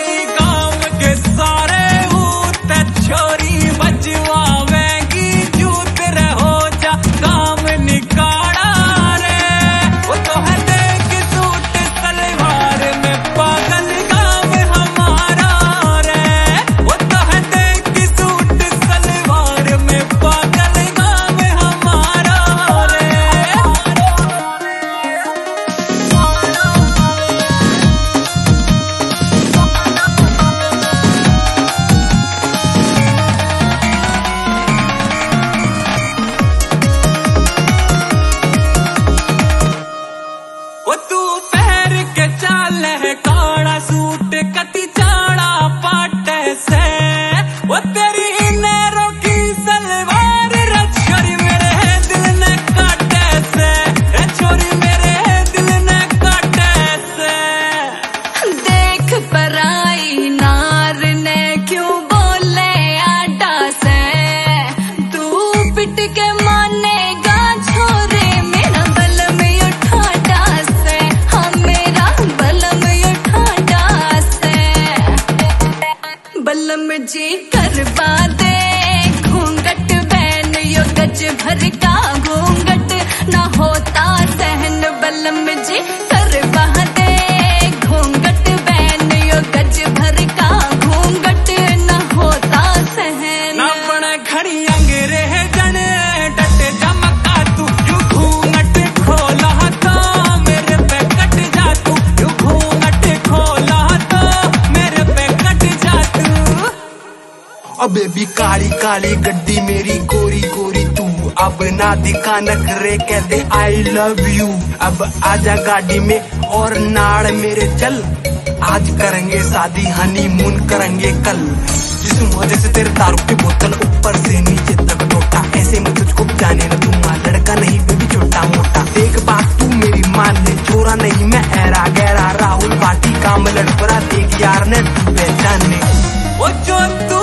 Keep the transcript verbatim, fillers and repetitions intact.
गई गांव के सारे भूत छोरी बजवावेगी जूत रहो जा काम निकाला रे। वो तो है देख सूट सलवार में पागल गांव हमारा रे। वो तो है देख सूट सलवार में पागल गांव हमारा रे। वो तू पहर के चाल है काला सूट कति चाड़ा पाटे से। वो तेरी नैरो की सलवार रे छोरी मेरे दिल ने काटे से। रे छोरी मेरे दिल ने काटे से। देख पराई नार ने क्यों बोले आटा से। तू पिट के मानेगा छोरे मेरा बलम उठाटा से। हाँ मेरा बलम उठाटा से। बलम जी करवा दे घूंघट बहन यो गज भर का घूंघट ना होता सहन। बलम जी करवा दे घूंघट बहन यो गज भर का घूंघट ना होता सहन। ना बड़ा घड़ी अंग्रेजन डट जमका तू यू घूंघट खोला तो मेरे पे कट जा तू। यू घूंघट खोला तो मेरे पे कट जा तू। अब बेबी काली काली गड्डी मेरी गोरी गोरी तू अब ना दिखा नखरे कह दे आई लव यू। अब आजा गाड़ी में और नाड़ मेरे चल। आज करेंगे शादी हनीमून करेंगे कल। जिस वजह से तेरे दारू की बोतल ऊपर से नीचे तक टोटा। ऐसे में तुझको जाने न दूंगा लड़का नहीं बेबी छोटा मोटा। देख बात तू मेरी मान ले छोरा नहीं मैं ऐरा गहरा राहुल बाटी काम लड़परा। देख यार ने तू पहचाने वो जो तू